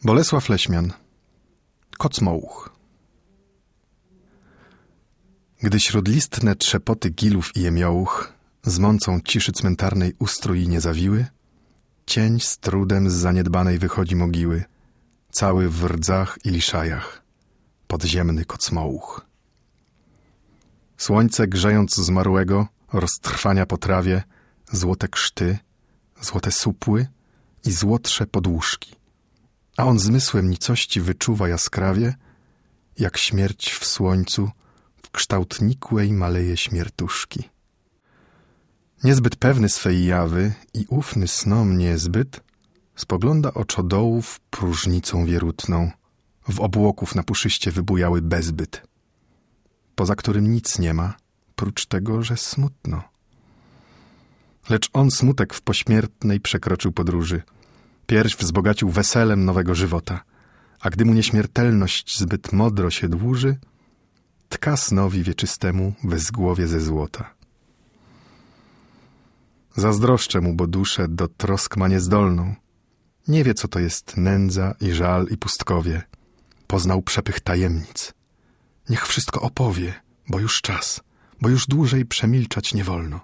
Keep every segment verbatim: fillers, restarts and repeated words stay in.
Bolesław Leśmian. Kocmołuch. Gdy śródlistne trzepoty gilów i jemiołuch z mącą ciszy cmentarnej ustrój nie zawiły, cień z trudem z zaniedbanej wychodzi mogiły, cały w rdzach i liszajach, podziemny kocmołuch. Słońce grzejąc zmarłego roztrwania po trawie złote krzty, złote supły i złotsze podłużki, a on zmysłem nicości wyczuwa jaskrawie, jak śmierć w słońcu w kształt nikłej maleje śmiertuszki. Niezbyt pewny swej jawy i ufny snom niezbyt, spogląda oczodołów próżnicą wierutną, w obłoków na puszyście wybujały bezbyt, poza którym nic nie ma, prócz tego, że smutno. Lecz on smutek w pośmiertnej przekroczył podróży, pierś wzbogacił weselem nowego żywota, a gdy mu nieśmiertelność zbyt modro się dłuży, tka snowi wieczystemu wezgłowie ze złota. Zazdroszczę mu, bo duszę do trosk ma niezdolną. Nie wie, co to jest nędza i żal i pustkowie. Poznał przepych tajemnic. Niech wszystko opowie, bo już czas, bo już dłużej przemilczać nie wolno.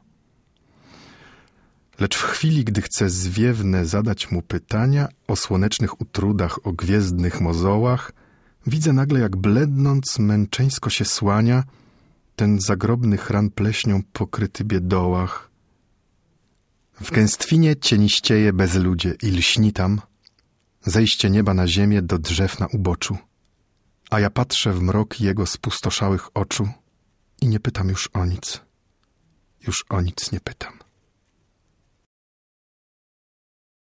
Lecz w chwili, gdy chce zwiewne zadać mu pytania o słonecznych utrudach, o gwiezdnych mozołach, widzę nagle, jak blednąc męczeńsko się słania ten zagrobnych ran pleśnią pokryty biedołach. W gęstwinie cieniścieje bezludzie i lśni tam zejście nieba na ziemię do drzew na uboczu, a ja patrzę w mrok jego spustoszałych oczu i nie pytam już o nic, już o nic nie pytam.